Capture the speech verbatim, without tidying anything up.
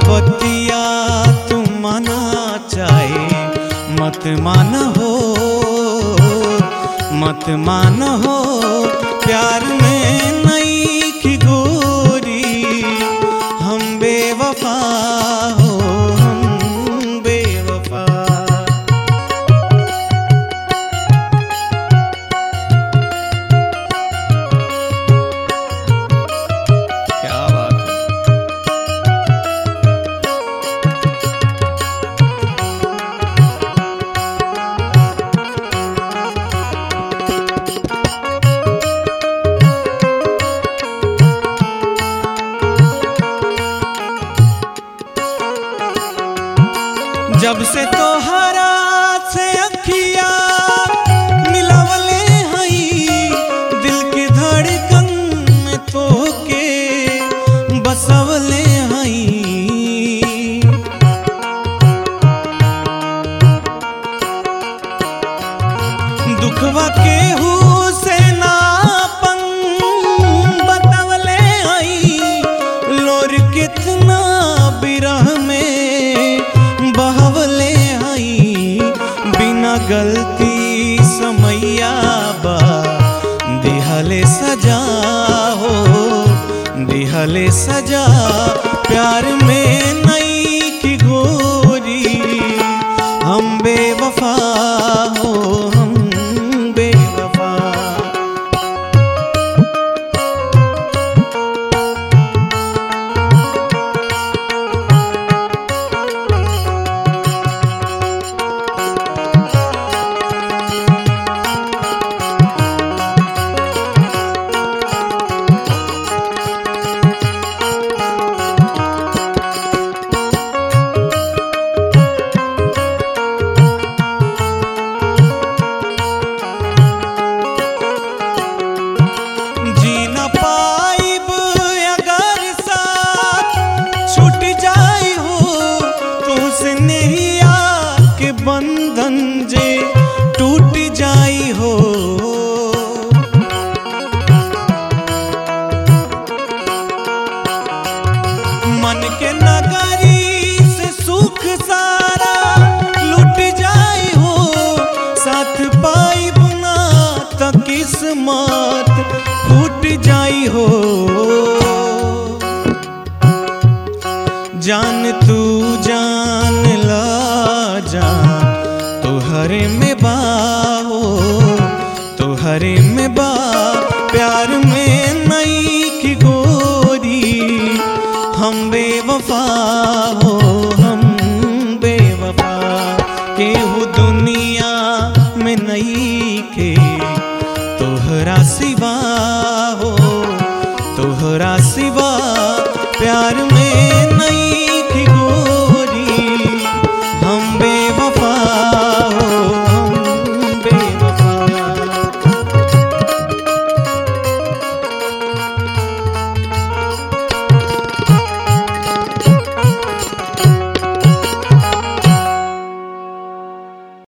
बतिया तू माना चाहे मत मान हो, मत मान हो। प्यार में नई की गोरी हम बेवफा हो, हम बेवफा। क्या बात है। जब से तोहरा से अखिया मिलावले हई, दिल की धड़कन में तोके बसवले हई। दुखवा केहू से नापन बतवले हई, लोर कितना बिरह में बहवले हई। बिना गलती समैया बा दिहले सजा हो, दिहले सजा। प्यार में नई की गोरी हम बेवफा हो, हम बेवफा। बंधन जे टूट जाई हो, मन के नगरी से सुख सारा लुट जाई हो। साथ पाई बुना त किस्मत फूट जाई हो। जान तू जान ला जान तोहरे में बा हो, तोहरे में बा। प्यार में नई की गोरी हम बेवफा हो, हम बेवफा। केहू दुनिया में नई के तोहरा सिवा हो, तोहरा सिवा।